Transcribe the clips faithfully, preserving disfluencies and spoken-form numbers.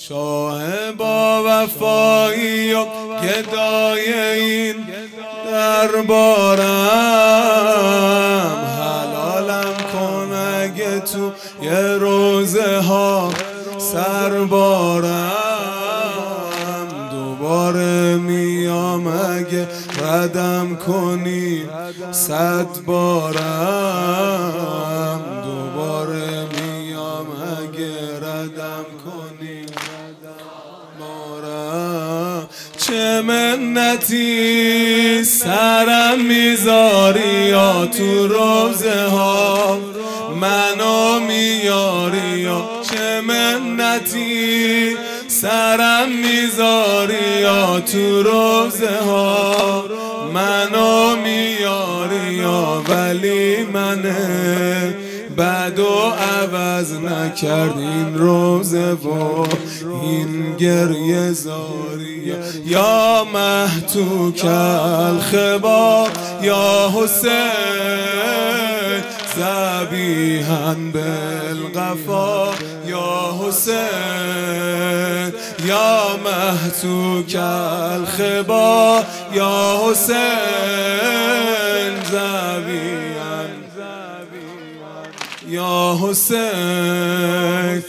شاه با وفایی و گدای این دربارم، حلالم کن اگه تو یه روزه ها سربارم، دوباره میام اگه ردم کنی صد بارم، دوباره میام اگه ردم کنی بارم. چه منتی سرم میذاری یا تو روزه ها منو میاری، یا چه منتی سرم میذاری یا تو روزه ها منو میاری، یا ولی منه بعد و عوض نکرد این روزه و این گریه زاری. یا مهتو کالخبا یا حسین ذبیحاً بالقفا یا حسین، یا مهتو کالخبا یا حسین ذبیحاً یا حسین،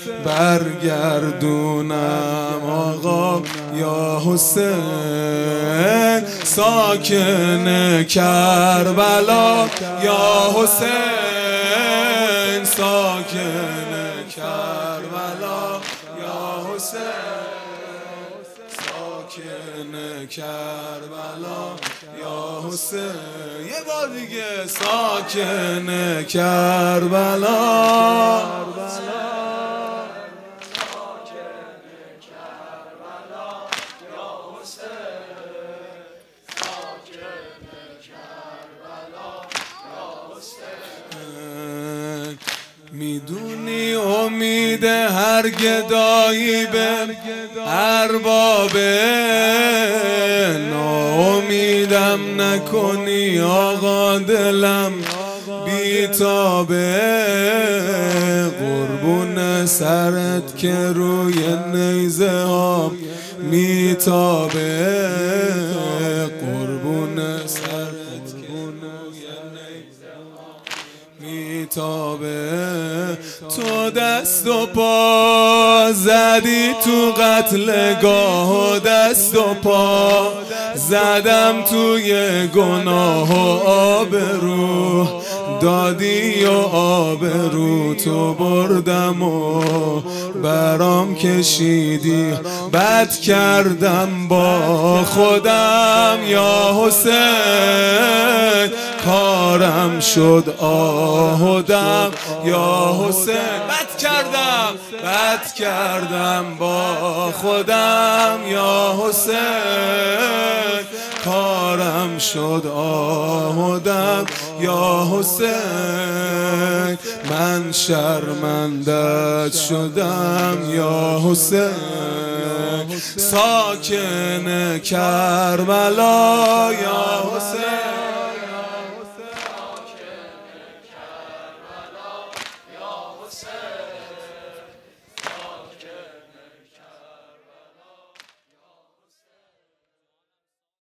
برگردونم آقا یا حسین، ساکن کربلا یا حسین، ساکن کربلا یا حسین، ساکن کربلا یا حسین. یه بار دیگه ساکن کربلا، میدونی امید هر گدایی به اربابه، ناامیدم نکنی آقا دلم بیتابه، قربون سرت که روی نیزه ها میتابه، قربون سرت که روی نیزه ها میتابه. تو دست و پا زدی تو قتلگاه و دست و پا زدم توی گناه و آبرو دادی و آبرو تو بردم و برام کشیدی، بد کردم با خودم یا حسین، کارم شد آهدم یا حسین، بد کردم بد کردم با خودم یا حسین، کارم شد آهدم یا حسین، من شرمندت شدم یا حسین، ساکن کربلا یا حسین.